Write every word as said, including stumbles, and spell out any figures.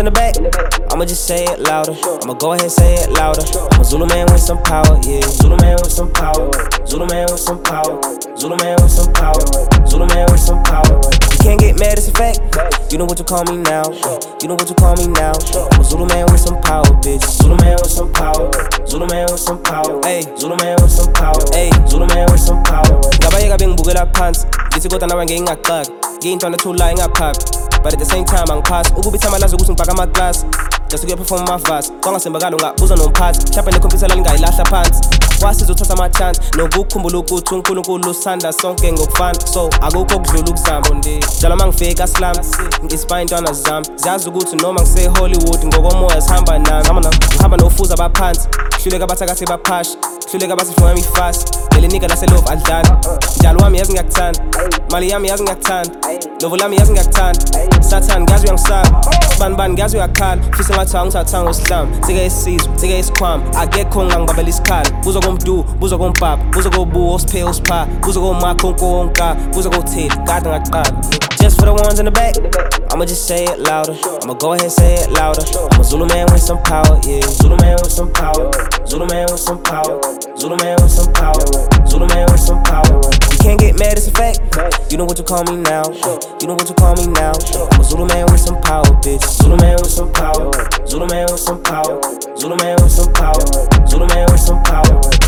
the back, I'ma just say it louder. I'ma go ahead and say it louder. I'm a Zulu man with some power, yeah. Zulu man with some power. Zulu man with some power. Zulu man with some power. Zulu man with some power. You can't get mad, it's a fact. You know what you call me now. You know what you call me now. I'm a Zulu man with some power, bitch. Zulu man with some power. Zulu man with some power. Hey, Zulu man with some power. Hey, Zulu man with some power. Ngabayeka bengibukela phansi, ngithi kodwa nawe ngingaqaka. Ngiyintwana thula ingaphaphi. But at the same time angiphasi ukubitha amalazi ukuthi ngibhaka amaklasi just kuyaperform amavasi kwangasembakalo ngabuza nomphathi mhlawumbe nekhompyutha lingayilahla phansi wasiza uthatha ama-chance nokukhumbula ukuthi uNkulunkulu usanda sonke ngokufana so akukho okudlula ukuzama njalo uma ngifika asilami ngi-inspire intwana zami ziyazi ukuthi noma ngise-Hollywood ngokomoya zihamba nami ngihamba nofuza abaphansi hluleka abathakathi baphasha hluleka abasifunga ifast lelinika laselove adlala njalo wami yazi ngiyakuthanda mali yami yazi ngiyakuthanda lovo lami yazi ngiyakuthanda Satan ngazi uyangisaba sibani bani ngazi uyakhala fisa ngathi angithathanga usihlamba sike isizwe sike isikhwama akekho ngangibabela isikhala buza komdu buza kompapa buza kobuwo osiphe osipha buza komakho konka buza kotheli kade ngaqala just for the ones in the back I'ma just say it louder I'ma go ahead and say it louder I'm a Zulu man with some power yeah Zulu man with some power Zulu man with some power Zulu man with some power Zulu man with some power You can't get mad, it's a fact You know what you call me now You know what you call me now I'm a Zulu man with some power, bitch Zulu man with some power Zulu man with some power Zulu man with some power Zulu man with some power